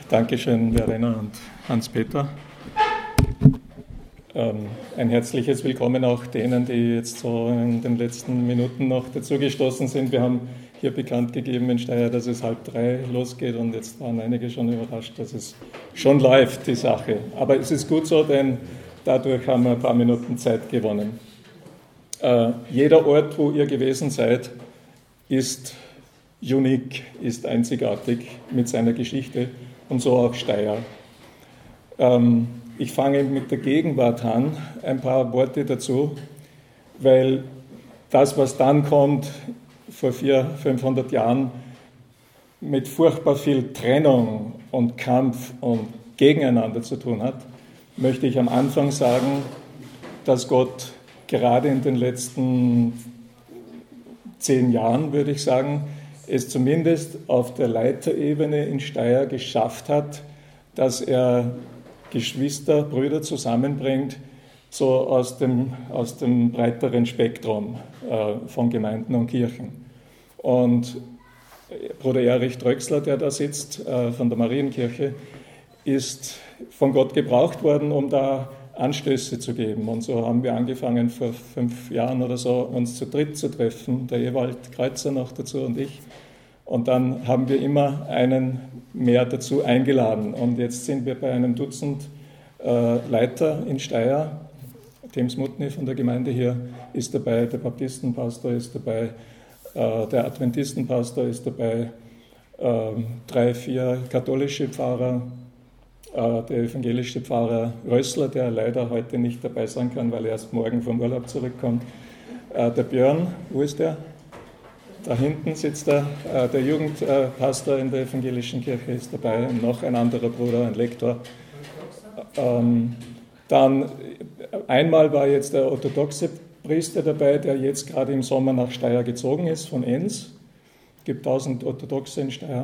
Dankeschön, Verena und Hans-Peter. Ein herzliches Willkommen auch denen, die jetzt so in den letzten Minuten noch dazugestoßen sind. Wir haben hier bekannt gegeben in Steyr, dass es 2:30 losgeht und jetzt waren einige schon überrascht, dass es schon läuft, die Sache. Aber es ist gut so, denn dadurch haben wir ein paar Minuten Zeit gewonnen. Jeder Ort, wo ihr gewesen seid, ist unique, ist einzigartig mit seiner Geschichte und so auch Steyr. Ich fange mit der Gegenwart an, ein paar Worte dazu, weil das, was dann kommt, vor 400-500 Jahren, mit furchtbar viel Trennung und Kampf und Gegeneinander zu tun hat, möchte ich am Anfang sagen, dass Gott gerade in den letzten 10 Jahren, würde ich sagen, es zumindest auf der Leiterebene in Steyr geschafft hat, dass er Geschwister, Brüder zusammenbringt, so aus dem breiteren Spektrum von Gemeinden und Kirchen. Und Bruder Erich Dröxler, der da sitzt, von der Marienkirche, ist von Gott gebraucht worden, um da Anstöße zu geben. Und so haben wir angefangen, vor 5 Jahren oder so, uns zu dritt zu treffen, der Ewald Kreuzer noch dazu und ich. Und dann haben wir immer einen mehr dazu eingeladen. Und jetzt sind wir bei einem Dutzend Leiter in Steyr. Tim Smutny von der Gemeinde hier ist dabei, der Baptistenpastor ist dabei, der Adventistenpastor ist dabei, 3, 4 katholische Pfarrer, der evangelische Pfarrer Rössler, der leider heute nicht dabei sein kann, weil er erst morgen vom Urlaub zurückkommt. Der Björn, wo ist der? Da hinten sitzt er, der Jugendpastor in der evangelischen Kirche ist dabei und noch ein anderer Bruder, ein Lektor. Dann einmal war jetzt der orthodoxe Priester dabei, der jetzt gerade im Sommer nach Steyr gezogen ist, von Enns. Es gibt 1000 Orthodoxe in Steyr.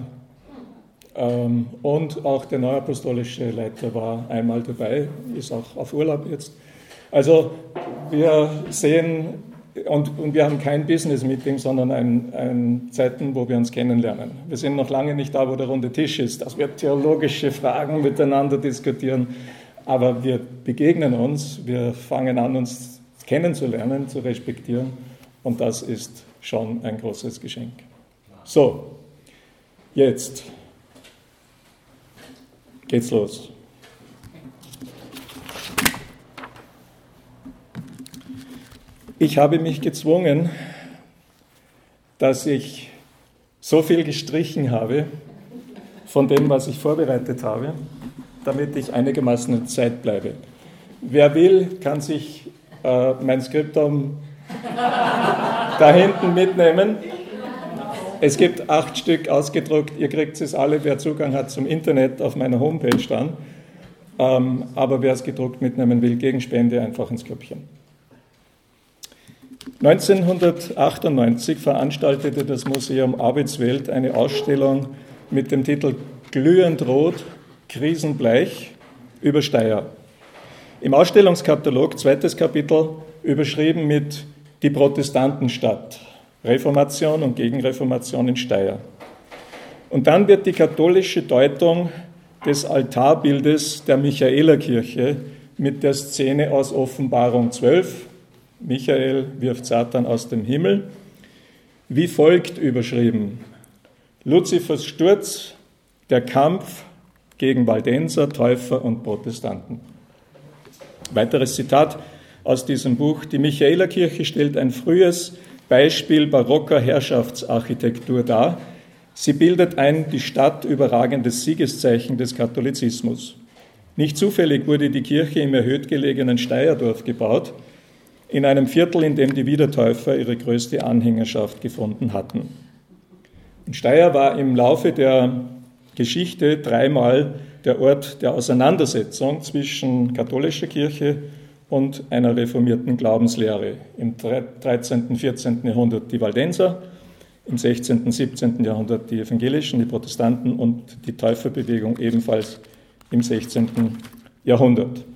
Und auch der neuapostolische Leiter war einmal dabei, ist auch auf Urlaub jetzt. Also wir sehen, und wir haben kein Business-Meeting, sondern ein Zeiten, wo wir uns kennenlernen. Wir sind noch lange nicht da, wo der runde Tisch ist, dass wir theologische Fragen miteinander diskutieren, aber wir begegnen uns, wir fangen an, uns kennenzulernen, zu respektieren und das ist schon ein großes Geschenk. So, jetzt geht's los. Ich habe mich gezwungen, dass ich so viel gestrichen habe von dem, was ich vorbereitet habe, damit ich einigermaßen in Zeit bleibe. Wer will, kann sich mein Skriptum da hinten mitnehmen. Es gibt 8 Stück ausgedruckt, ihr kriegt es alle, wer Zugang hat zum Internet, auf meiner Homepage dann. Aber wer es gedruckt mitnehmen will, gegen Spende einfach ins Köpfchen. 1998 veranstaltete das Museum Arbeitswelt eine Ausstellung mit dem Titel Glühend Rot, Krisenbleich über Steyr. Im Ausstellungskatalog, 2. Kapitel, überschrieben mit Die Protestantenstadt, Reformation und Gegenreformation in Steyr. Und dann wird die katholische Deutung des Altarbildes der Michaelerkirche mit der Szene aus Offenbarung 12, Michael wirft Satan aus dem Himmel, wie folgt überschrieben: Luzifers Sturz, der Kampf gegen Waldenser, Täufer und Protestanten. Weiteres Zitat aus diesem Buch: Die Michaelerkirche stellt ein frühes Beispiel barocker Herrschaftsarchitektur dar. Sie bildet ein die Stadt überragendes Siegeszeichen des Katholizismus. Nicht zufällig wurde die Kirche im erhöht gelegenen Steyrdorf gebaut, in einem Viertel, in dem die Wiedertäufer ihre größte Anhängerschaft gefunden hatten. Und Steyr war im Laufe der Geschichte 3-mal der Ort der Auseinandersetzung zwischen katholischer Kirche und einer reformierten Glaubenslehre. Im 13. und 14. Jahrhundert die Waldenser, im 16. und 17. Jahrhundert die Evangelischen, die Protestanten und die Täuferbewegung ebenfalls im 16. Jahrhundert.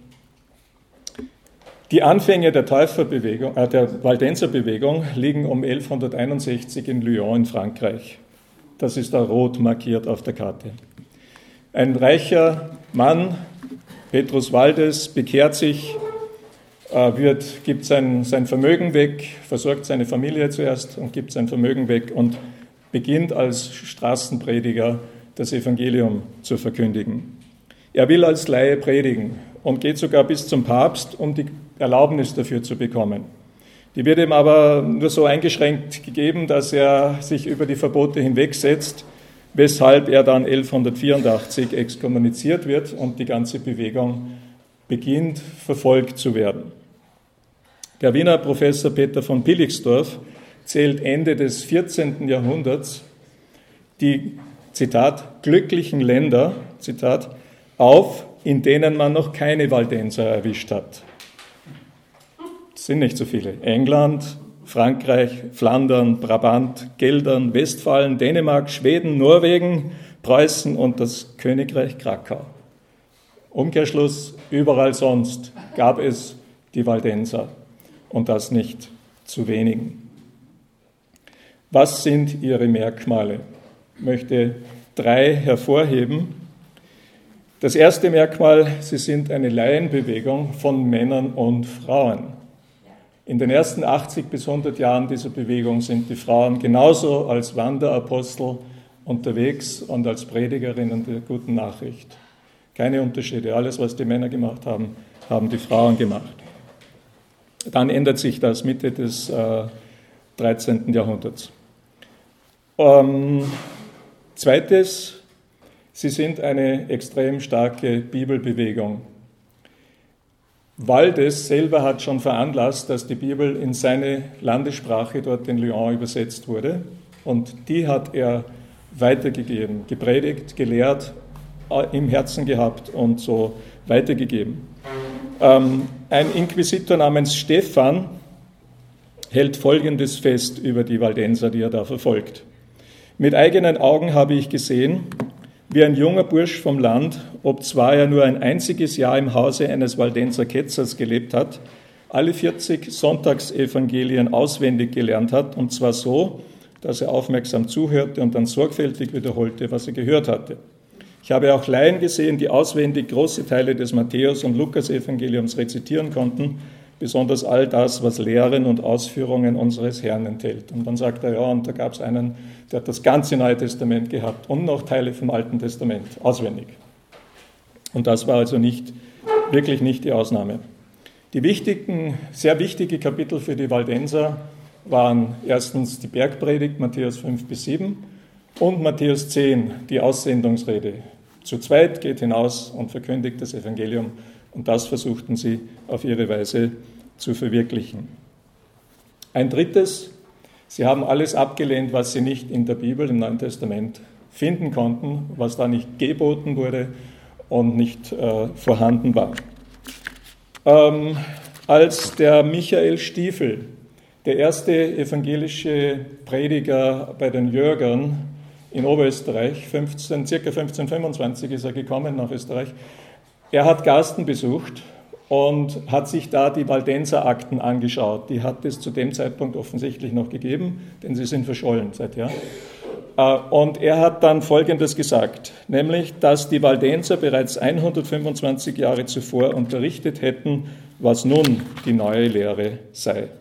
Die Anfänge der der Waldenserbewegung liegen um 1161 in Lyon in Frankreich. Das ist da rot markiert auf der Karte. Ein reicher Mann, Petrus Valdes, bekehrt sich, gibt sein Vermögen weg, versorgt seine Familie zuerst und gibt sein Vermögen weg und beginnt als Straßenprediger das Evangelium zu verkündigen. Er will als Laie predigen und geht sogar bis zum Papst, um die Erlaubnis dafür zu bekommen. Die wird ihm aber nur so eingeschränkt gegeben, dass er sich über die Verbote hinwegsetzt, weshalb er dann 1184 exkommuniziert wird und die ganze Bewegung beginnt, verfolgt zu werden. Der Wiener Professor Peter von Billigsdorf zählt Ende des 14. Jahrhunderts die, Zitat, glücklichen Länder, Zitat, auf, in denen man noch keine Waldenser erwischt hat. Das sind nicht so viele. England, Frankreich, Flandern, Brabant, Geldern, Westfalen, Dänemark, Schweden, Norwegen, Preußen und das Königreich Krakau. Umkehrschluss, überall sonst gab es die Waldenser und das nicht zu wenigen. Was sind ihre Merkmale? Ich möchte 3 hervorheben. Das erste Merkmal, sie sind eine Laienbewegung von Männern und Frauen. In den ersten 80 bis 100 Jahren dieser Bewegung sind die Frauen genauso als Wanderapostel unterwegs und als Predigerinnen der guten Nachricht. Keine Unterschiede. Alles, was die Männer gemacht haben, haben die Frauen gemacht. Dann ändert sich das Mitte des 13. Jahrhunderts. Zweites, sie sind eine extrem starke Bibelbewegung. Valdes selber hat schon veranlasst, dass die Bibel in seine Landessprache dort in Lyon übersetzt wurde. Und die hat er weitergegeben, gepredigt, gelehrt, im Herzen gehabt und so weitergegeben. Ein Inquisitor namens Stephan hält Folgendes fest über die Waldenser, die er da verfolgt. Mit eigenen Augen habe ich gesehen, wie ein junger Bursch vom Land, obzwar er nur ein einziges Jahr im Hause eines Waldenser Ketzers gelebt hat, alle 40 Sonntagsevangelien auswendig gelernt hat, und zwar so, dass er aufmerksam zuhörte und dann sorgfältig wiederholte, was er gehört hatte. Ich habe auch Laien gesehen, die auswendig große Teile des Matthäus- und Lukas-Evangeliums rezitieren konnten, besonders all das, was Lehren und Ausführungen unseres Herrn enthält. Und dann sagt er, ja, und da gab es einen, der hat das ganze Neue Testament gehabt und noch Teile vom Alten Testament, auswendig. Und das war also wirklich nicht die Ausnahme. Die sehr wichtige Kapitel für die Waldenser waren erstens die Bergpredigt, Matthäus 5 bis 7, und Matthäus 10, die Aussendungsrede. Zu zweit geht hinaus und verkündigt das Evangelium. Und das versuchten sie auf ihre Weise zu verwirklichen. Ein drittes, sie haben alles abgelehnt, was sie nicht in der Bibel, im Neuen Testament finden konnten, was da nicht geboten wurde und nicht vorhanden war. Als der Michael Stiefel, der erste evangelische Prediger bei den Jörgern in Oberösterreich, ca. 1525 ist er gekommen nach Österreich. Er hat Garsten besucht und hat sich da die Waldenser Akten angeschaut. Die hat es zu dem Zeitpunkt offensichtlich noch gegeben, denn sie sind verschollen seither. Und er hat dann Folgendes gesagt, nämlich, dass die Waldenser bereits 125 Jahre zuvor unterrichtet hätten, was nun die neue Lehre sei.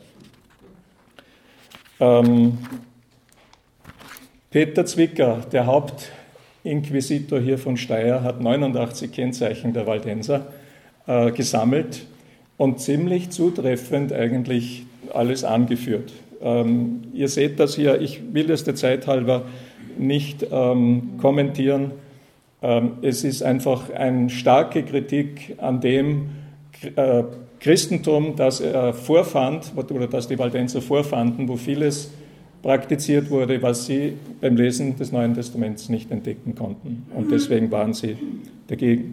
Peter Zwicker, der Hauptinquisitor hier von Steyr, hat 89 Kennzeichen der Waldenser gesammelt und ziemlich zutreffend eigentlich alles angeführt. Ihr seht das hier, ich will das der Zeit halber nicht kommentieren. Es ist einfach eine starke Kritik an dem Christentum, das er vorfand, oder das die Waldenser vorfanden, wo vieles praktiziert wurde, was sie beim Lesen des Neuen Testaments nicht entdecken konnten. Und deswegen waren sie dagegen.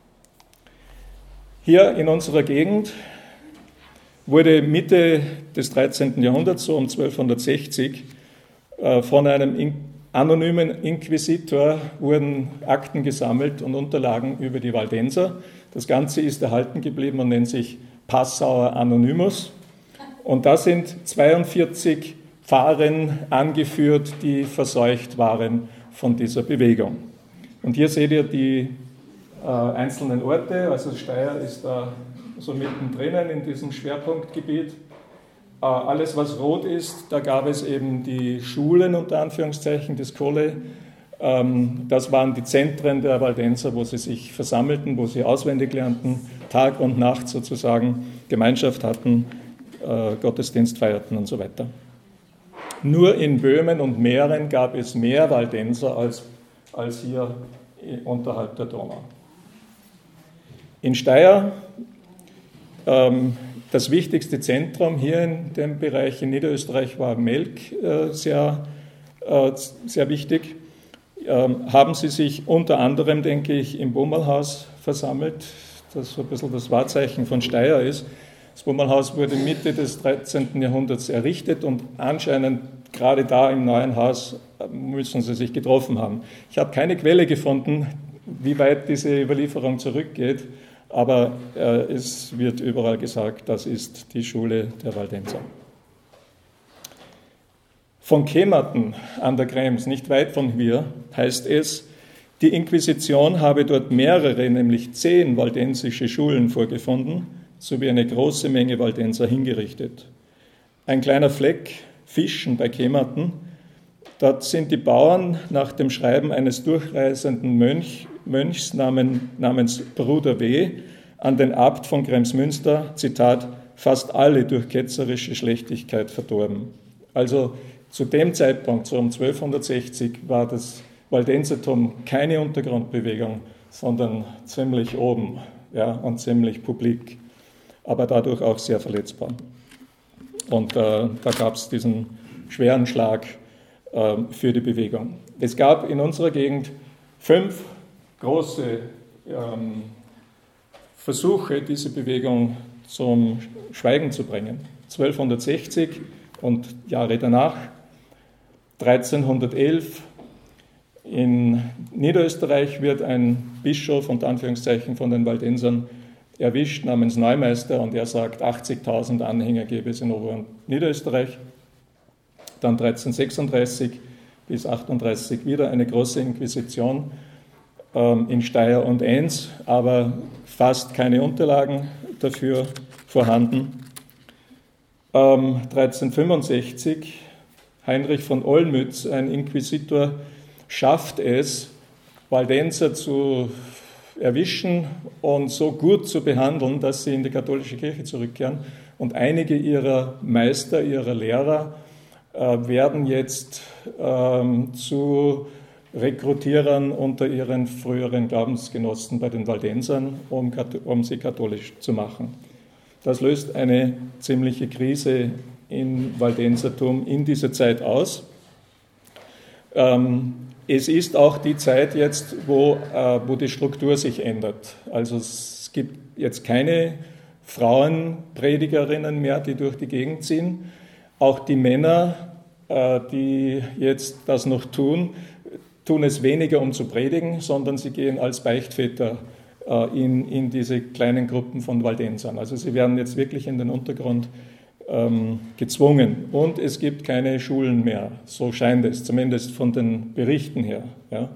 Hier in unserer Gegend wurde Mitte des 13. Jahrhunderts, so um 1260, von einem anonymen Inquisitor wurden Akten gesammelt und Unterlagen über die Waldenser. Das Ganze ist erhalten geblieben und nennt sich Passauer Anonymus. Und da sind 42 Pfarren angeführt, die verseucht waren von dieser Bewegung. Und hier seht ihr die einzelnen Orte, also Steyr ist da so mittendrin in diesem Schwerpunktgebiet. Alles, was rot ist, da gab es eben die Schulen, unter Anführungszeichen, das Kolle. Das waren die Zentren der Waldenser, wo sie sich versammelten, wo sie auswendig lernten, Tag und Nacht sozusagen, Gemeinschaft hatten, Gottesdienst feierten und so weiter. Nur in Böhmen und Mähren gab es mehr Waldenser als hier unterhalb der Donau. In Steyr, das wichtigste Zentrum hier in dem Bereich in Niederösterreich war Melk sehr wichtig. Haben sie sich unter anderem, denke ich, im Bummelhaus versammelt, das so ein bisschen das Wahrzeichen von Steyr ist. Das Bummelhaus wurde Mitte des 13. Jahrhunderts errichtet und anscheinend gerade da im neuen Haus müssen sie sich getroffen haben. Ich habe keine Quelle gefunden, wie weit diese Überlieferung zurückgeht, aber es wird überall gesagt, das ist die Schule der Waldenser. Von Kematen an der Krems, nicht weit von hier, heißt es, die Inquisition habe dort mehrere, nämlich 10 waldensische Schulen vorgefunden, sowie eine große Menge Waldenser hingerichtet. Ein kleiner Fleck, Fischen bei Kematen, dort sind die Bauern nach dem Schreiben eines durchreisenden Mönchs namens Bruder W. an den Abt von Kremsmünster, Zitat, fast alle durch ketzerische Schlechtigkeit verdorben. Also zu dem Zeitpunkt, so um 1260, war das Waldensertum keine Untergrundbewegung, sondern ziemlich oben, ja, und ziemlich publik, aber dadurch auch sehr verletzbar. Und da gab es diesen schweren Schlag für die Bewegung. Es gab in unserer Gegend 5 große Versuche, diese Bewegung zum Schweigen zu bringen. 1260 und Jahre danach, 1311 in Niederösterreich wird ein Bischof, unter Anführungszeichen, von den Waldensern erwischt, namens Neumeister, und er sagt, 80.000 Anhänger gäbe es in Ober- und Niederösterreich. Dann 1336 bis 38 wieder eine große Inquisition in Steyr und Enns, aber fast keine Unterlagen dafür vorhanden. 1365 Heinrich von Olmütz, ein Inquisitor, schafft es, Waldenser zu erwischen und so gut zu behandeln, dass sie in die katholische Kirche zurückkehren. Und einige ihrer Meister, ihrer Lehrer werden jetzt zu Rekrutierern unter ihren früheren Glaubensgenossen bei den Waldensern, um sie katholisch zu machen. Das löst eine ziemliche Krise im Waldensertum in dieser Zeit aus. Es ist auch die Zeit jetzt, wo die Struktur sich ändert. Also es gibt jetzt keine Frauenpredigerinnen mehr, die durch die Gegend ziehen. Auch die Männer, die jetzt das noch tun es weniger, um zu predigen, sondern sie gehen als Beichtväter in diese kleinen Gruppen von Waldensern. Also sie werden jetzt wirklich in den Untergrund gezwungen. Und es gibt keine Schulen mehr, so scheint es, zumindest von den Berichten her. Ja.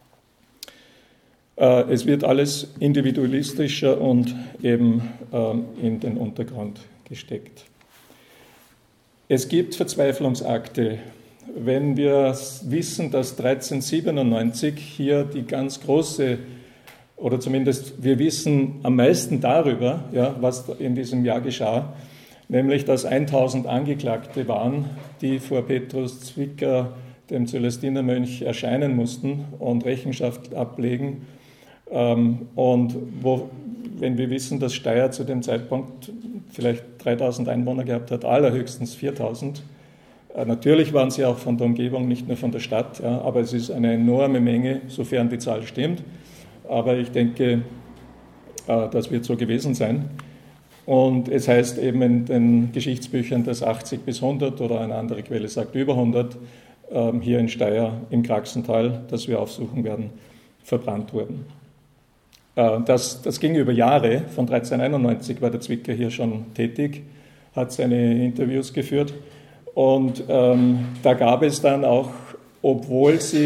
Es wird alles individualistischer und eben in den Untergrund gesteckt. Es gibt Verzweiflungsakte. Wenn wir wissen, dass 1397 hier die ganz große, oder zumindest wir wissen am meisten darüber, ja, was in diesem Jahr geschah, nämlich dass 1000 Angeklagte waren, die vor Petrus Zwicker, dem Zölistinermönch, erscheinen mussten und Rechenschaft ablegen. Und wenn wir wissen, dass Steyr zu dem Zeitpunkt vielleicht 3000 Einwohner gehabt hat, allerhöchstens 4000, natürlich waren sie auch von der Umgebung, nicht nur von der Stadt, ja, aber es ist eine enorme Menge, sofern die Zahl stimmt. Aber ich denke, das wird so gewesen sein. Und es heißt eben in den Geschichtsbüchern, dass 80 bis 100 oder eine andere Quelle sagt über 100 hier in Steyr im Kraxental, das wir aufsuchen werden, verbrannt wurden. Das ging über Jahre. Von 1391 war der Zwicker hier schon tätig, hat seine Interviews geführt. Und da gab es dann auch, obwohl sie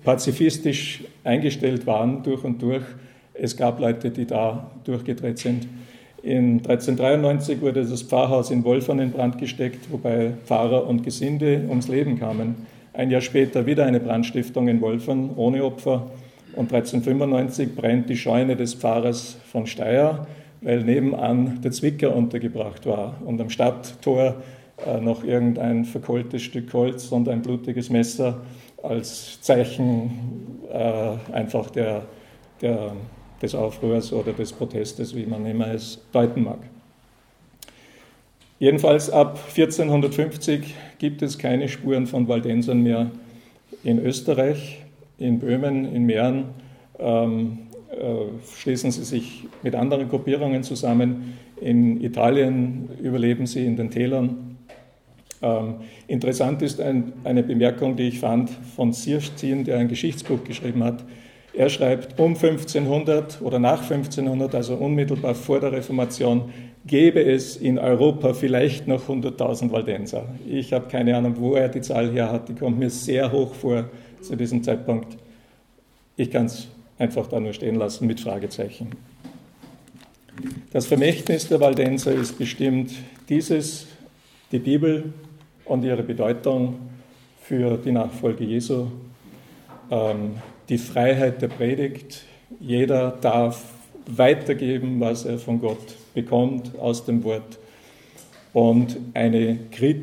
pazifistisch eingestellt waren durch und durch. Es gab Leute, die da durchgedreht sind. In 1393 wurde das Pfarrhaus in Wolfern in Brand gesteckt, wobei Pfarrer und Gesinde ums Leben kamen. Ein Jahr später wieder eine Brandstiftung in Wolfern ohne Opfer. Und 1395 brennt die Scheune des Pfarrers von Steyr, weil nebenan der Zwicker untergebracht war und am Stadttor noch irgendein verkohltes Stück Holz und ein blutiges Messer als Zeichen einfach des Aufruhrs oder des Protestes, wie man immer es deuten mag. Jedenfalls ab 1450 gibt es keine Spuren von Waldensern mehr in Österreich, in Böhmen, in Mähren. Schließen sie sich mit anderen Gruppierungen zusammen. In Italien überleben sie in den Tälern. Interessant ist eine Bemerkung, die ich fand von Sirszin, der ein Geschichtsbuch geschrieben hat. Er schreibt, um 1500 oder nach 1500, also unmittelbar vor der Reformation, gäbe es in Europa vielleicht noch 100.000 Waldenser. Ich habe keine Ahnung, wo er die Zahl her hat, die kommt mir sehr hoch vor zu diesem Zeitpunkt. Ich kann es einfach da nur stehen lassen mit Fragezeichen. Das Vermächtnis der Waldenser ist bestimmt die Bibel und ihre Bedeutung für die Nachfolge Jesu, die Freiheit der Predigt. Jeder darf weitergeben, was er von Gott bekommt aus dem Wort, und eine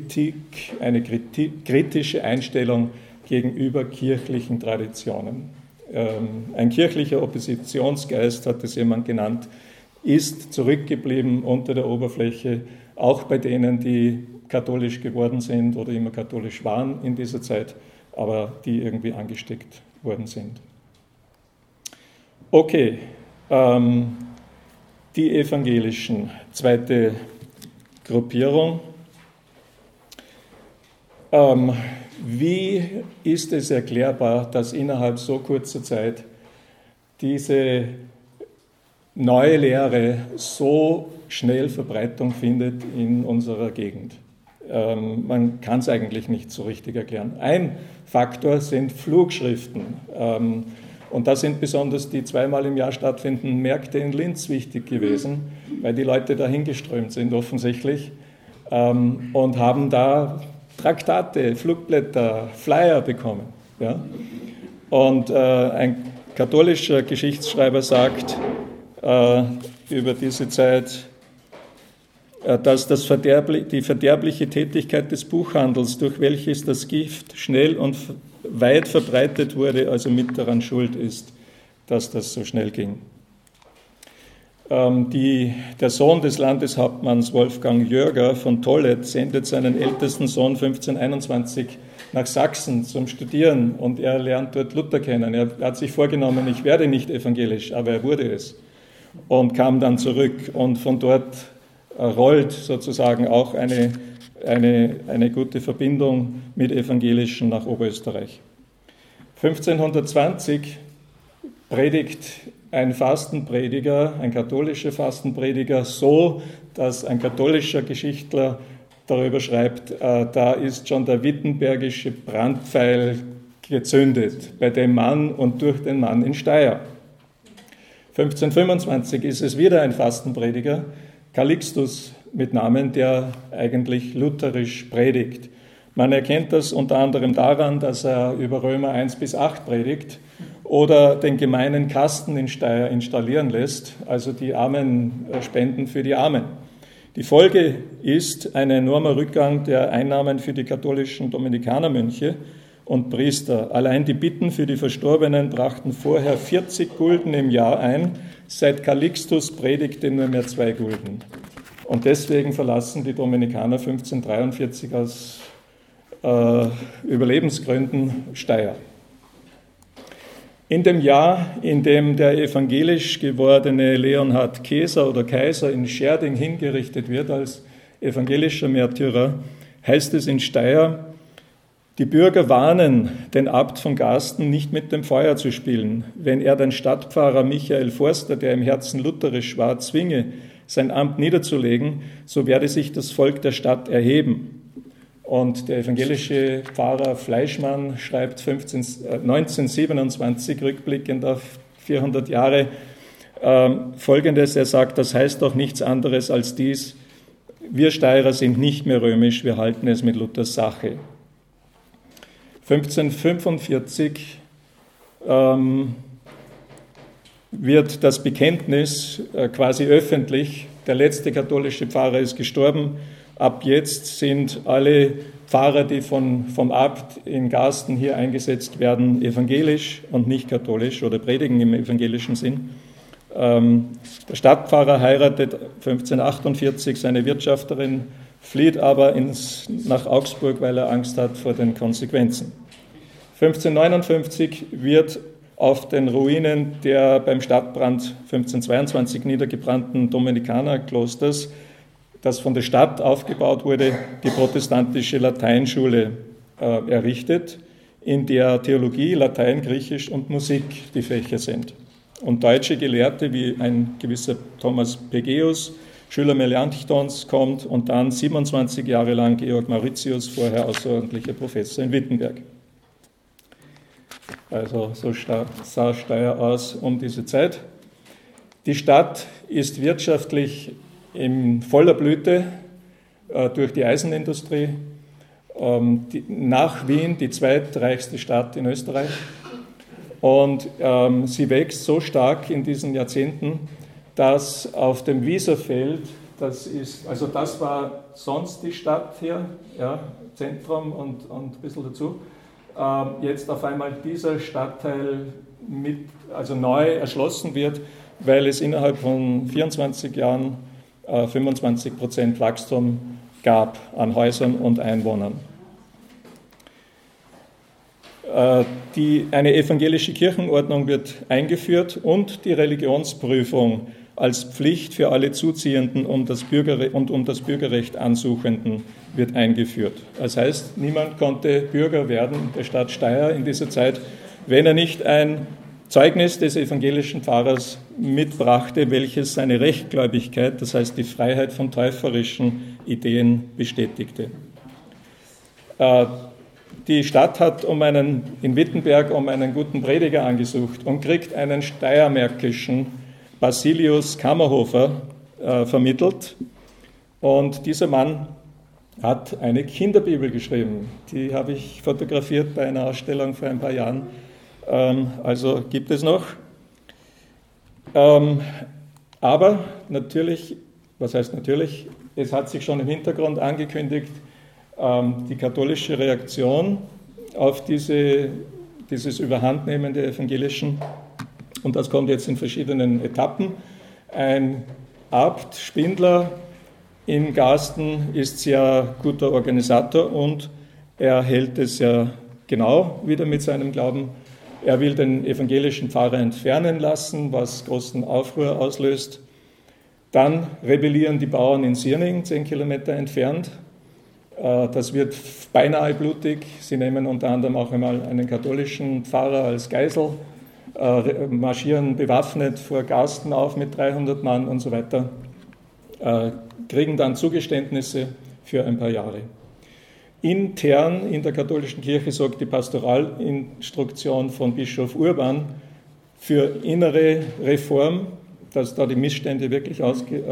kritische Einstellung gegenüber kirchlichen Traditionen. Ein kirchlicher Oppositionsgeist, hat es jemand genannt, ist zurückgeblieben unter der Oberfläche, auch bei denen, die katholisch geworden sind oder immer katholisch waren in dieser Zeit, aber die irgendwie angesteckt worden sind. Okay, die Evangelischen, zweite Gruppierung. Wie ist es erklärbar, dass innerhalb so kurzer Zeit diese neue Lehre so schnell Verbreitung findet in unserer Gegend? Man kann es eigentlich nicht so richtig erklären. Ein Faktor sind Flugschriften. Und da sind besonders die zweimal im Jahr stattfindenden Märkte in Linz wichtig gewesen, weil die Leute da hingeströmt sind offensichtlich und haben da Traktate, Flugblätter, Flyer bekommen. Ja? Und ein katholischer Geschichtsschreiber sagt über diese Zeit, dass die verderbliche Tätigkeit des Buchhandels, durch welches das Gift schnell und weit verbreitet wurde, also mit daran schuld ist, dass das so schnell ging. Der Sohn des Landeshauptmanns Wolfgang Jörger von Tollet sendet seinen ältesten Sohn 1521 nach Sachsen zum Studieren, und er lernt dort Luther kennen. Er hat sich vorgenommen, ich werde nicht evangelisch, aber er wurde es und kam dann zurück, und von dort rollt sozusagen auch eine gute Verbindung mit Evangelischen nach Oberösterreich. 1520 predigt ein Fastenprediger, ein katholischer Fastenprediger, so, dass ein katholischer Geschichtler darüber schreibt, da ist schon der wittenbergische Brandpfeil gezündet, bei dem Mann und durch den Mann in Steyr. 1525 ist es wieder ein Fastenprediger, Calixtus mit Namen, der eigentlich lutherisch predigt. Man erkennt das unter anderem daran, dass er über Römer 1 bis 8 predigt oder den gemeinen Kasten in Steyr installieren lässt, also die Armen spenden für die Armen. Die Folge ist ein enormer Rückgang der Einnahmen für die katholischen Dominikanermönche und Priester. Allein die Bitten für die Verstorbenen brachten vorher 40 Gulden im Jahr ein, seit Calixtus predigte nur mehr 2 Gulden. Und deswegen verlassen die Dominikaner 1543 aus Überlebensgründen Steyr. In dem Jahr, in dem der evangelisch gewordene Leonhard Kaiser in Scherding hingerichtet wird als evangelischer Märtyrer, heißt es in Steyr, die Bürger warnen den Abt von Garsten, nicht mit dem Feuer zu spielen. Wenn er den Stadtpfarrer Michael Forster, der im Herzen lutherisch war, zwinge, sein Amt niederzulegen, so werde sich das Volk der Stadt erheben. Und der evangelische Pfarrer Fleischmann schreibt 1927, rückblickend auf 400 Jahre, Folgendes. Er sagt, das heißt doch nichts anderes als dies: Wir Steirer sind nicht mehr römisch, wir halten es mit Luthers Sache. 1545 wird das Bekenntnis quasi öffentlich. Der letzte katholische Pfarrer ist gestorben. Ab jetzt sind alle Pfarrer, die vom Abt in Garsten hier eingesetzt werden, evangelisch und nicht katholisch oder predigen im evangelischen Sinn. Der Stadtpfarrer heiratet 1548 seine Wirtschafterin, flieht aber nach Augsburg, weil er Angst hat vor den Konsequenzen. 1559 wird auf den Ruinen der beim Stadtbrand 1522 niedergebrannten Dominikanerklosters, das von der Stadt aufgebaut wurde, die protestantische Lateinschule errichtet, in der Theologie, Latein, Griechisch und Musik die Fächer sind. Und deutsche Gelehrte wie ein gewisser Thomas Pegeus, Schüler Melanchthons, kommt, und dann 27 Jahre lang Georg Mauritius, vorher außerordentlicher Professor in Wittenberg. Also so sah Steyr aus um diese Zeit. Die Stadt ist wirtschaftlich in voller Blüte durch die Eisenindustrie. Nach Wien die zweitreichste Stadt in Österreich. Und sie wächst so stark in diesen Jahrzehnten, dass auf dem Wieserfeld, das war sonst die Stadt hier, ja, Zentrum und ein bisschen dazu, jetzt auf einmal dieser Stadtteil neu erschlossen wird, weil es innerhalb von 24 Jahren 25% Wachstum gab an Häusern und Einwohnern. Eine evangelische Kirchenordnung wird eingeführt und die Religionsprüfung als Pflicht für alle Zuziehenden um das Bürgerrecht Ansuchenden wird eingeführt. Das heißt, niemand konnte Bürger werden der Stadt Steyr in dieser Zeit, wenn er nicht ein Zeugnis des evangelischen Pfarrers mitbrachte, welches seine Rechtgläubigkeit, das heißt die Freiheit von täuferischen Ideen, bestätigte. Die Stadt hat in Wittenberg um einen guten Prediger angesucht und kriegt einen steiermärkischen Basilius Kammerhofer vermittelt. Und dieser Mann hat eine Kinderbibel geschrieben. Die habe ich fotografiert bei einer Ausstellung vor ein paar Jahren. Also gibt es noch. Aber natürlich, was heißt natürlich, es hat sich schon im Hintergrund angekündigt, die katholische Reaktion auf dieses Überhandnehmen der Evangelischen. Und das kommt jetzt in verschiedenen Etappen. Ein Abt Spindler in Garsten ist sehr guter Organisator und er hält es ja genau wieder mit seinem Glauben. Er will den evangelischen Pfarrer entfernen lassen, was großen Aufruhr auslöst. Dann rebellieren die Bauern in Sierning, 10 Kilometer entfernt. Das wird beinahe blutig. Sie nehmen unter anderem auch einmal einen katholischen Pfarrer als Geisel, marschieren bewaffnet vor Garsten auf mit 300 Mann und so weiter, kriegen dann Zugeständnisse für ein paar Jahre. Intern in der katholischen Kirche sorgt die Pastoralinstruktion von Bischof Urban für innere Reform, dass da die Missstände wirklich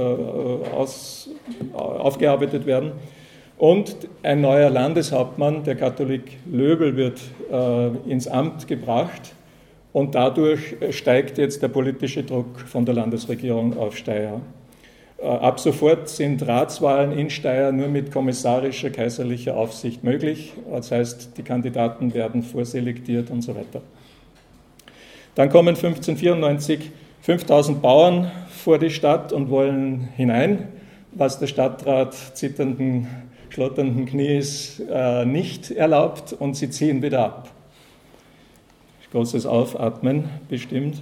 aufgearbeitet werden. Und ein neuer Landeshauptmann, der Katholik Löbel, wird ins Amt gebracht. Und dadurch steigt jetzt der politische Druck von der Landesregierung auf Steyr. Ab sofort sind Ratswahlen in Steyr nur mit kommissarischer kaiserlicher Aufsicht möglich. Das heißt, die Kandidaten werden vorselektiert und so weiter. Dann kommen 1594 5000 Bauern vor die Stadt und wollen hinein, was der Stadtrat zitternden, schlotternden Knies nicht erlaubt, und sie ziehen wieder ab. Großes Aufatmen bestimmt.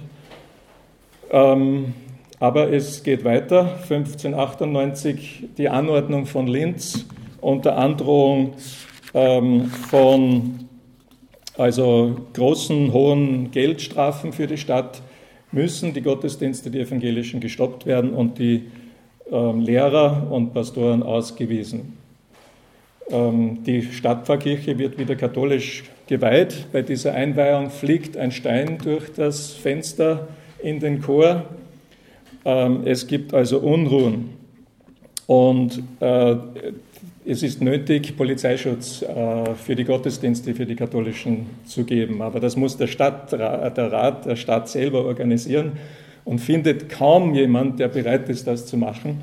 Aber es geht weiter. 1598 die Anordnung von Linz unter Androhung von großen, hohen Geldstrafen für die Stadt müssen die Gottesdienste, die evangelischen, gestoppt werden und die Lehrer und Pastoren ausgewiesen. Die Stadtpfarrkirche wird wieder katholisch geweiht. Bei dieser Einweihung fliegt ein Stein durch das Fenster in den Chor. Es gibt also Unruhen und es ist nötig, Polizeischutz für die Gottesdienste, für die Katholischen zu geben. Aber das muss der Rat der Stadt selber organisieren und findet kaum jemand, der bereit ist, das zu machen.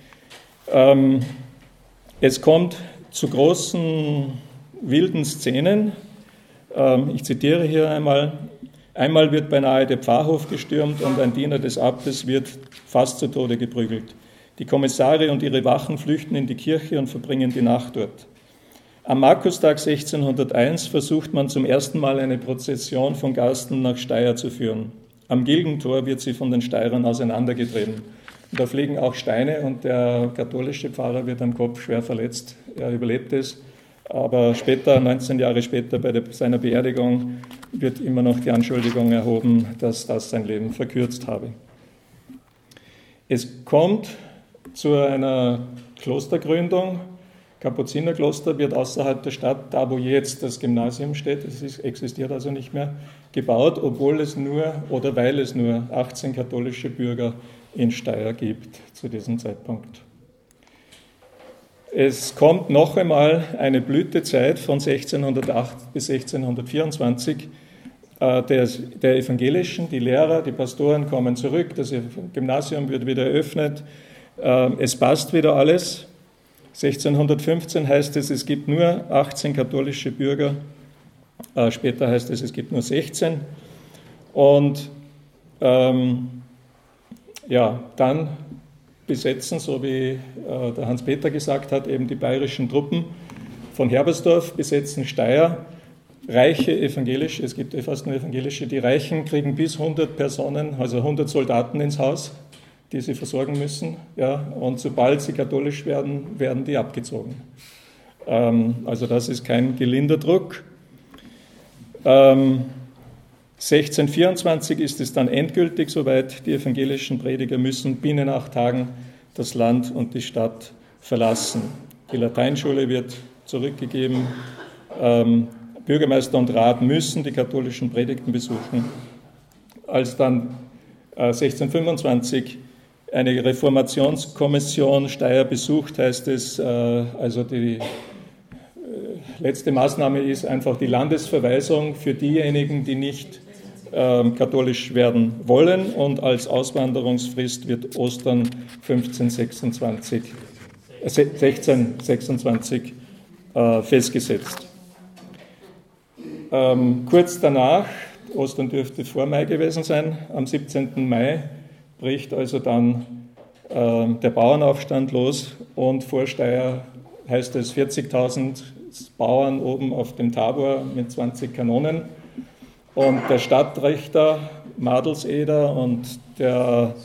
Es kommt zu großen, wilden Szenen. Ich zitiere hier einmal. Einmal wird beinahe der Pfarrhof gestürmt und ein Diener des Abtes wird fast zu Tode geprügelt. Die Kommissare und ihre Wachen flüchten in die Kirche und verbringen die Nacht dort. Am Markustag 1601 versucht man zum ersten Mal eine Prozession von Garsten nach Steyr zu führen. Am Gilgentor wird sie von den Steirern auseinandergetrieben. Und da fliegen auch Steine und der katholische Pfarrer wird am Kopf schwer verletzt. Er überlebt es. Aber später, 19 Jahre später, bei seiner Beerdigung, wird immer noch die Anschuldigung erhoben, dass das sein Leben verkürzt habe. Es kommt zu einer Klostergründung. Kapuzinerkloster wird außerhalb der Stadt, da wo jetzt das Gymnasium steht, es existiert also nicht mehr, gebaut, obwohl es nur oder weil es nur 18 katholische Bürger in Steyr gibt zu diesem Zeitpunkt. Es kommt noch einmal eine Blütezeit von 1608 bis 1624 der Evangelischen. Die Lehrer, die Pastoren kommen zurück, das Gymnasium wird wieder eröffnet, es passt wieder alles. 1615 heißt es, es gibt nur 18 katholische Bürger, später heißt es, es gibt nur 16. Und dann besetzen, so wie der Hans-Peter gesagt hat, eben die bayerischen Truppen von Herbersdorf besetzen Steyr. Reiche Evangelische, es gibt fast nur Evangelische, die Reichen kriegen bis 100 Personen, also 100 Soldaten ins Haus, die sie versorgen müssen. Ja, und sobald sie katholisch werden, werden die abgezogen. Also das ist kein gelinder Druck. 1624 ist es dann endgültig soweit, die evangelischen Prediger müssen binnen 8 Tagen das Land und die Stadt verlassen. Die Lateinschule wird zurückgegeben, Bürgermeister und Rat müssen die katholischen Predigten besuchen. Als dann 1625 eine Reformationskommission Steyr besucht, heißt es, also die letzte Maßnahme ist einfach die Landesverweisung für diejenigen, die nicht katholisch werden wollen, und als Auswanderungsfrist wird Ostern 1626 festgesetzt. Kurz danach, Ostern dürfte vor Mai gewesen sein, am 17. Mai bricht also dann der Bauernaufstand los und vor Steyr heißt es 40.000 Bauern oben auf dem Tabor mit 20 Kanonen. Und der Stadtrichter Madelseder und der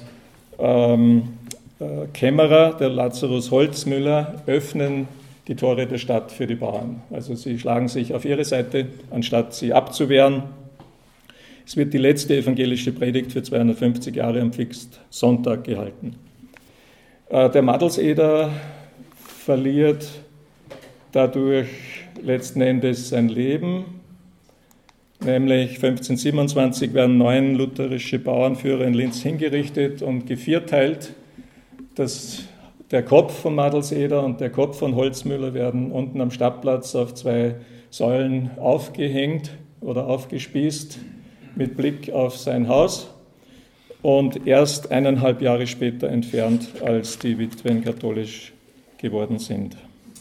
Kämmerer, der Lazarus Holzmüller, öffnen die Tore der Stadt für die Bauern. Also sie schlagen sich auf ihre Seite, anstatt sie abzuwehren. Es wird die letzte evangelische Predigt für 250 Jahre am Pfingstsonntag gehalten. Der Madelseder verliert dadurch letzten Endes sein Leben. Nämlich 1527 werden 9 lutherische Bauernführer in Linz hingerichtet und gevierteilt. Der Kopf von Madelseder und der Kopf von Holzmüller werden unten am Stadtplatz auf 2 Säulen aufgehängt oder aufgespießt mit Blick auf sein Haus und erst 1,5 Jahre später entfernt, als die Witwen katholisch geworden sind.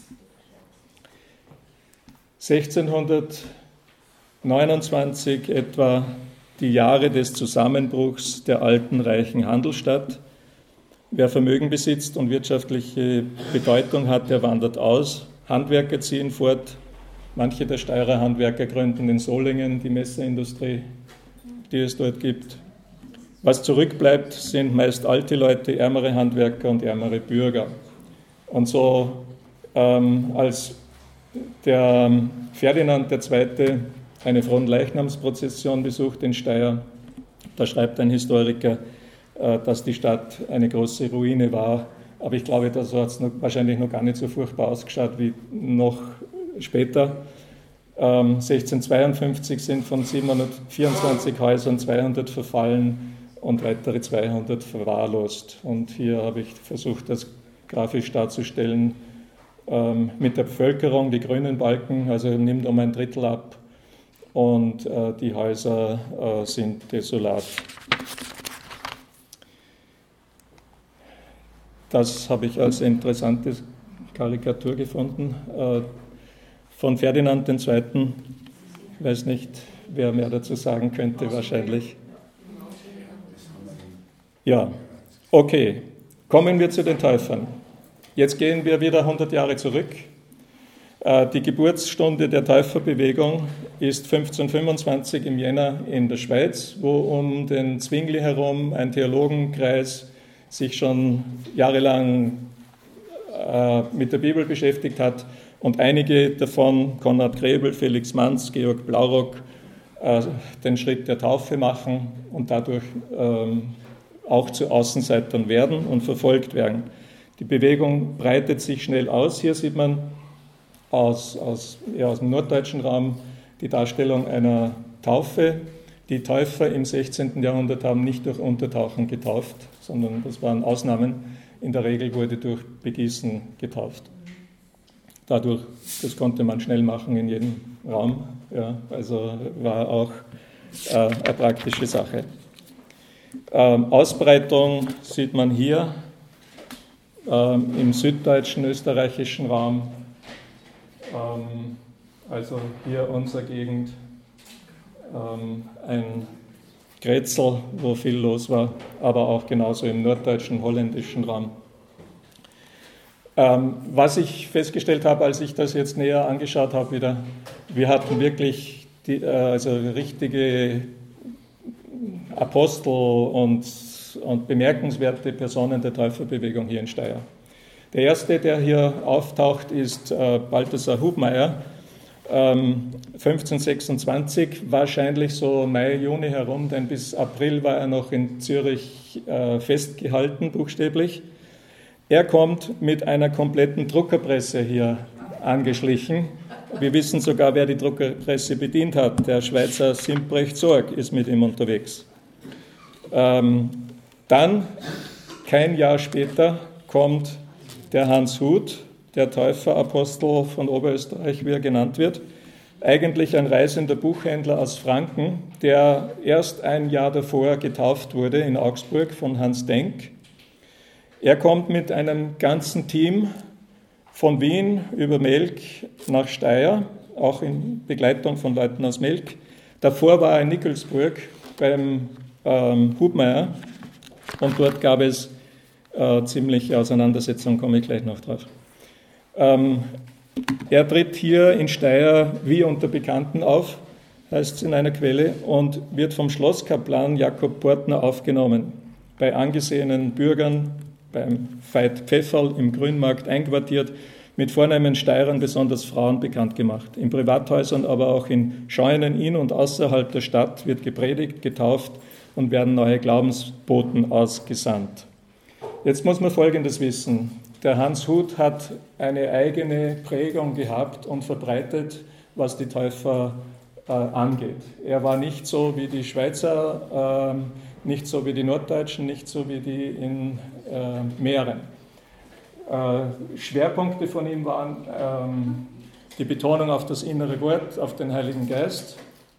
1629 etwa die Jahre des Zusammenbruchs der alten reichen Handelsstadt. Wer Vermögen besitzt und wirtschaftliche Bedeutung hat, der wandert aus. Handwerker ziehen fort. Manche der Steyrer Handwerker gründen in Solingen die Messerindustrie, die es dort gibt. Was zurückbleibt, sind meist alte Leute, ärmere Handwerker und ärmere Bürger. Und so als der Ferdinand II. Eine Fronleichnamsprozession besucht in Steyr, da schreibt ein Historiker, dass die Stadt eine große Ruine war aber ich glaube, da hat es wahrscheinlich noch gar nicht so furchtbar ausgeschaut wie noch später. 1652 sind von 724 Häusern 200 verfallen und weitere 200 verwahrlost. Und hier habe ich versucht, das grafisch darzustellen mit der Bevölkerung, die grünen Balken, also nimmt um ein Drittel ab und die Häuser sind desolat. Das habe ich als interessante Karikatur gefunden von Ferdinand II. Ich weiß nicht, wer mehr dazu sagen könnte, wahrscheinlich. Ja, okay. Kommen wir zu den Täufern. Jetzt gehen wir wieder 100 Jahre zurück. Die Geburtsstunde der Täuferbewegung ist 1525 im Jänner in der Schweiz, wo um den Zwingli herum ein Theologenkreis sich schon jahrelang mit der Bibel beschäftigt hat und einige davon, Konrad Grebel, Felix Manz, Georg Blaurock, den Schritt der Taufe machen und dadurch auch zu Außenseitern werden und verfolgt werden. Die Bewegung breitet sich schnell aus. Hier sieht man aus dem norddeutschen Raum die Darstellung einer Taufe. Die Täufer im 16. Jahrhundert haben nicht durch Untertauchen getauft, sondern das waren Ausnahmen. In der Regel wurde durch Begießen getauft. Dadurch, das konnte man schnell machen in jedem Raum, ja, also war auch eine praktische Sache. Ausbreitung sieht man hier im süddeutschen, österreichischen Raum, also hier unsere Gegend, ein Grätzl, wo viel los war, aber auch genauso im norddeutschen, holländischen Raum. Was ich festgestellt habe, als ich das jetzt näher angeschaut habe, wieder, wir hatten wirklich richtige Apostel und bemerkenswerte Personen der Täuferbewegung hier in Steyr. Der erste, der hier auftaucht, ist Balthasar Hubmeier, 1526, wahrscheinlich so Mai, Juni herum, denn bis April war er noch in Zürich festgehalten, buchstäblich. Er kommt mit einer kompletten Druckerpresse hier angeschlichen. Wir wissen sogar, wer die Druckerpresse bedient hat. Der Schweizer Simbrecht Sorg ist mit ihm unterwegs. Dann, kein Jahr später, kommt der Hans Huth, der Täuferapostel von Oberösterreich, wie er genannt wird. Eigentlich ein reisender Buchhändler aus Franken, der erst ein Jahr davor getauft wurde in Augsburg von Hans Denk. Er kommt mit einem ganzen Team von Wien über Melk nach Steyr, auch in Begleitung von Leuten aus Melk. Davor war er in Nickelsburg beim Hubmeier und dort gab es ziemliche Auseinandersetzungen, komme ich gleich noch drauf. Er tritt hier in Steyr wie unter Bekannten auf, heißt es in einer Quelle, und wird vom Schlosskaplan Jakob Portner aufgenommen, bei angesehenen Bürgern, beim Veit Pfefferl im Grünmarkt einquartiert, mit vornehmen Steirern, besonders Frauen, bekannt gemacht. In Privathäusern, aber auch in Scheunen in und außerhalb der Stadt wird gepredigt, getauft und werden neue Glaubensboten ausgesandt. Jetzt muss man Folgendes wissen. Der Hans Huth hat eine eigene Prägung gehabt und verbreitet, was die Täufer angeht. Er war nicht so wie die Schweizer, nicht so wie die Norddeutschen, nicht so wie die in Mähren. Schwerpunkte von ihm waren die Betonung auf das innere Wort, auf den Heiligen Geist,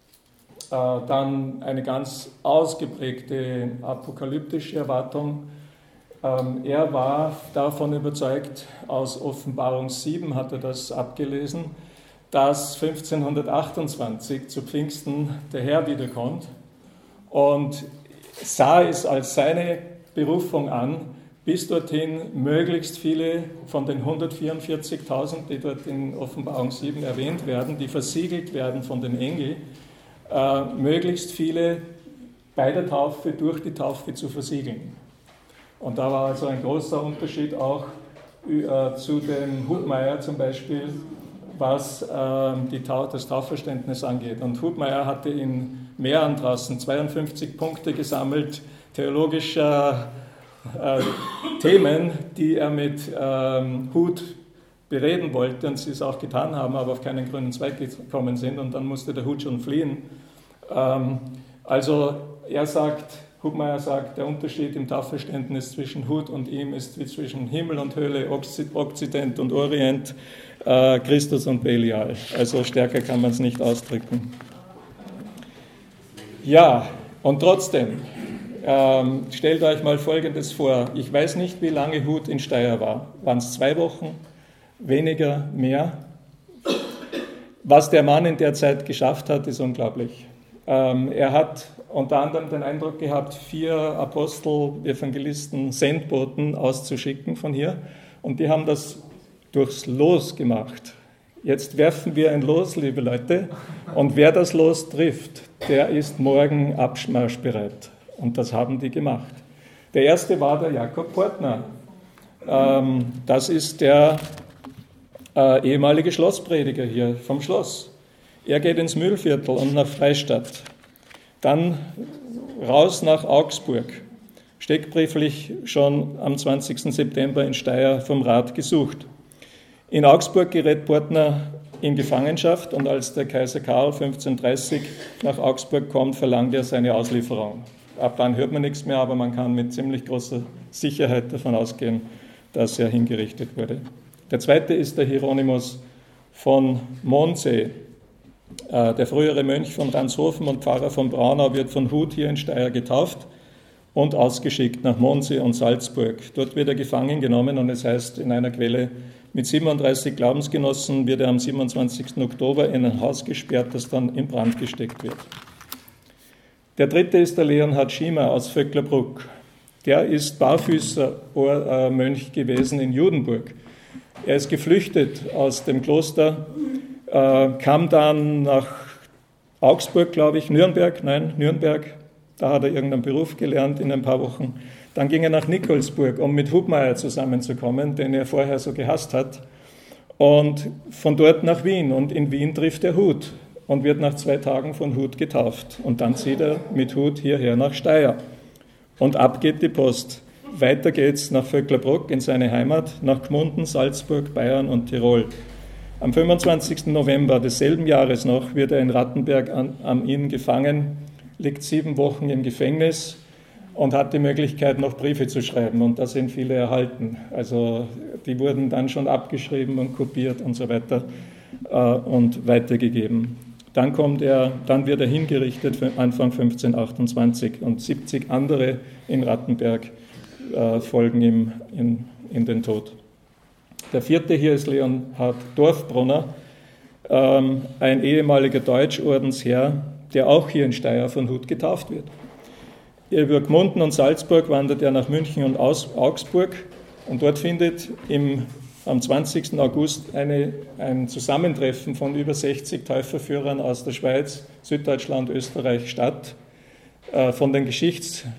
dann eine ganz ausgeprägte apokalyptische Erwartung. Er war davon überzeugt, aus Offenbarung 7 hat er das abgelesen, dass 1528 zu Pfingsten der Herr wiederkommt und sah es als seine Berufung an, bis dorthin möglichst viele von den 144.000, die dort in Offenbarung 7 erwähnt werden, die versiegelt werden von den Engeln, möglichst viele bei der Taufe, durch die Taufe zu versiegeln. Und da war also ein großer Unterschied auch zu dem Hubmeier zum Beispiel, was das Taufverständnis angeht. Und Hubmeier hatte in Mähren draußen 52 Punkte gesammelt, theologischer Themen, die er mit Hud bereden wollte und sie es auch getan haben, aber auf keinen grünen Zweig gekommen sind und dann musste der Hud schon fliehen. Also Hubmaier sagt, der Unterschied im Taufverständnis zwischen Hud und ihm ist wie zwischen Himmel und Hölle, Okzident und Orient, Christus und Belial. Also stärker kann man es nicht ausdrücken. Ja, und trotzdem, stellt euch mal Folgendes vor. Ich weiß nicht, wie lange Hud in Steyr war. Waren es 2 Wochen? Weniger? Mehr? Was der Mann in der Zeit geschafft hat, ist unglaublich. Er hat unter anderem den Eindruck gehabt, 4 Apostel, Evangelisten, Sendboten auszuschicken von hier. Und die haben das durchs Los gemacht. Jetzt werfen wir ein Los, liebe Leute. Und wer das Los trifft, der ist morgen abmarschbereit. Und das haben die gemacht. Der erste war der Jakob Portner. Das ist der ehemalige Schlossprediger hier vom Schloss. Er geht ins Mühlviertel und nach Freistadt. Dann raus nach Augsburg. Steckbrieflich schon am 20. September in Steyr vom Rat gesucht. In Augsburg gerät Portner in Gefangenschaft und als der Kaiser Karl 1530 nach Augsburg kommt, verlangt er seine Auslieferung. Ab dann hört man nichts mehr, aber man kann mit ziemlich großer Sicherheit davon ausgehen, dass er hingerichtet wurde. Der zweite ist der Hieronymus von Mondsee. Der frühere Mönch von Ranshofen und Pfarrer von Braunau wird von Hud hier in Steyr getauft und ausgeschickt nach Mondsee und Salzburg. Dort wird er gefangen genommen und es heißt in einer Quelle, mit 37 Glaubensgenossen wird er am 27. Oktober in ein Haus gesperrt, das dann in Brand gesteckt wird. Der dritte ist der Leonhard Schiemer aus Vöcklerbruck. Der ist Barfüßer-Mönch gewesen in Judenburg. Er ist geflüchtet aus dem Kloster, kam dann nach Augsburg, glaube ich, Nürnberg, da hat er irgendeinen Beruf gelernt in ein paar Wochen. Dann ging er nach Nikolsburg, um mit Hubmaier zusammenzukommen, den er vorher so gehasst hat. Und von dort nach Wien. Und in Wien trifft er Hud und wird nach 2 Tagen von Hud getauft. Und dann zieht er mit Hud hierher nach Steyr. Und ab geht die Post. Weiter geht's nach Vöcklerbruck in seine Heimat, nach Gmunden, Salzburg, Bayern und Tirol. Am 25. November desselben Jahres noch wird er in Rattenberg am Inn gefangen, liegt 7 Wochen im Gefängnis und hat die Möglichkeit, noch Briefe zu schreiben. Und da sind viele erhalten. Also die wurden dann schon abgeschrieben und kopiert und so weiter und weitergegeben. Dann wird er hingerichtet Anfang 1528 und 70 andere in Rattenberg folgen ihm in den Tod. Der vierte hier ist Leonhard Dorfbronner, ein ehemaliger Deutschordensherr, der auch hier in Steyr von Hud getauft wird. Über Gmunden und Salzburg wandert er nach München und Augsburg und dort findet am 20. August ein Zusammentreffen von über 60 Täuferführern aus der Schweiz, Süddeutschland, Österreich statt. Von den Geschichtsleuten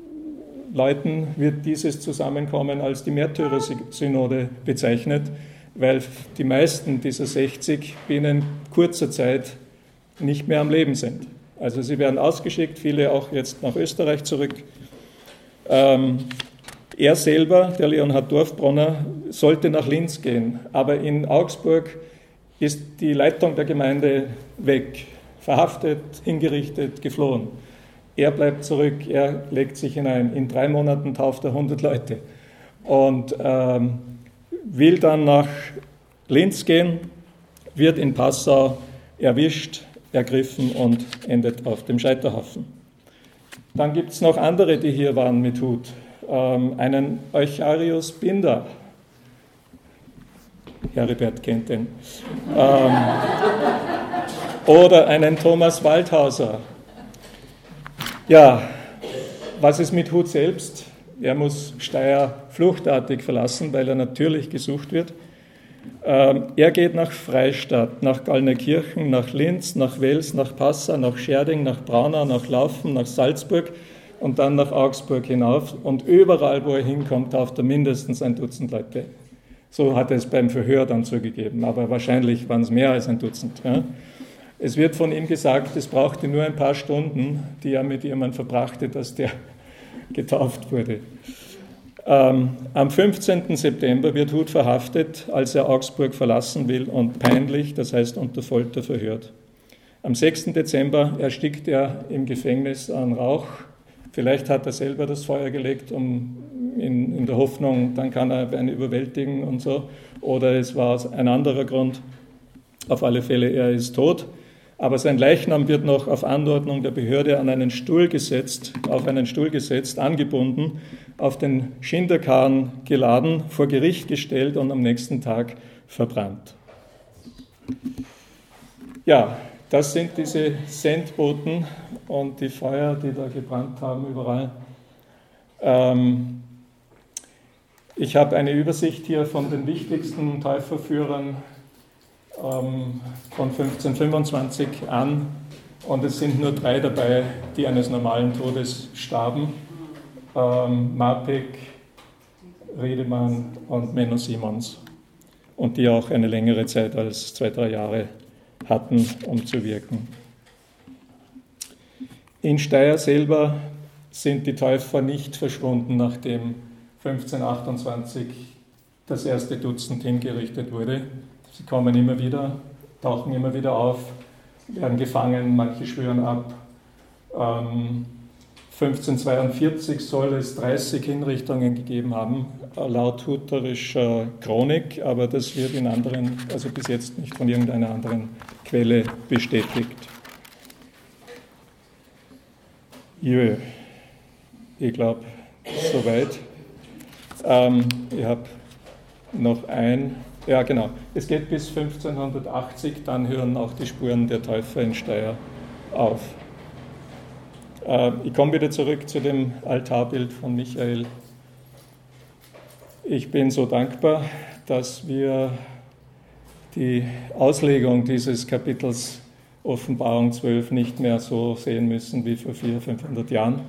wird dieses Zusammenkommen als die Märtyrersynode bezeichnet, weil die meisten dieser 60 binnen kurzer Zeit nicht mehr am Leben sind. Also sie werden ausgeschickt, viele auch jetzt nach Österreich zurück. Er selber, der Leonhard Dorfbronner, sollte nach Linz gehen, aber in Augsburg ist die Leitung der Gemeinde weg, verhaftet, hingerichtet, geflohen. Er bleibt zurück, er legt sich hinein. In 3 Monaten tauft er 100 Leute und will dann nach Linz gehen, wird in Passau erwischt, ergriffen und endet auf dem Scheiterhaufen. Dann gibt es noch andere, die hier waren mit Hud. Einen Eucharius Binder, Heribert kennt den, oder einen Thomas Waldhauser. Ja, was ist mit Hud selbst? Er muss Steyr fluchtartig verlassen, weil er natürlich gesucht wird. Er geht nach Freistadt, nach Gallneukirchen, nach Linz, nach Wels, nach Passau, nach Scherding, nach Braunau, nach Laufen, nach Salzburg und dann nach Augsburg hinauf. Und überall, wo er hinkommt, tauft er mindestens 1 Dutzend Leute. So hat er es beim Verhör dann zugegeben, aber wahrscheinlich waren es mehr als 1 Dutzend. Ja. Es wird von ihm gesagt, es brauchte nur ein paar Stunden, die er mit jemandem verbrachte, dass der getauft wurde. Am 15. September wird Huth verhaftet, als er Augsburg verlassen will und peinlich, das heißt unter Folter, verhört. Am 6. Dezember erstickt er im Gefängnis an Rauch. Vielleicht hat er selber das Feuer gelegt, in der Hoffnung, dann kann er einen überwältigen und so. Oder es war ein anderer Grund. Auf alle Fälle, er ist tot. Aber sein Leichnam wird noch auf Anordnung der Behörde auf einen Stuhl gesetzt, angebunden, auf den Schinderkarren geladen, vor Gericht gestellt und am nächsten Tag verbrannt. Ja, das sind diese Sendboten und die Feuer, die da gebrannt haben überall. Ich habe eine Übersicht hier von den wichtigsten Täuferführern von 1525 an und es sind nur 3 dabei, die eines normalen Todes starben. Marpek, Redemann und Menno Simons und die auch eine längere Zeit als 2-3 Jahre hatten, um zu wirken. In Steyr selber sind die Täufer nicht verschwunden, nachdem 1528 das erste Dutzend hingerichtet wurde. Sie kommen immer wieder, tauchen immer wieder auf, werden gefangen, manche schwören ab. 1542 soll es 30 Hinrichtungen gegeben haben, laut hutherischer Chronik, aber das wird in anderen, also bis jetzt nicht von irgendeiner anderen Quelle bestätigt. Jö, ich glaube, soweit. Ich habe noch ja genau, es geht bis 1580, dann hören auch die Spuren der Täufer in Steyr auf. Ich komme wieder zurück zu dem Altarbild von Michael. Ich bin so dankbar, dass wir die Auslegung dieses Kapitels Offenbarung 12 nicht mehr so sehen müssen wie vor 400-500 Jahren.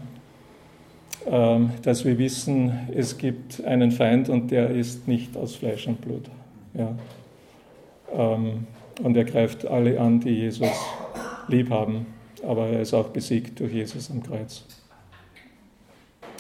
Dass wir wissen, es gibt einen Feind und der ist nicht aus Fleisch und Blut. Ja. Und er greift alle an, die Jesus lieb haben. Aber er ist auch besiegt durch Jesus am Kreuz.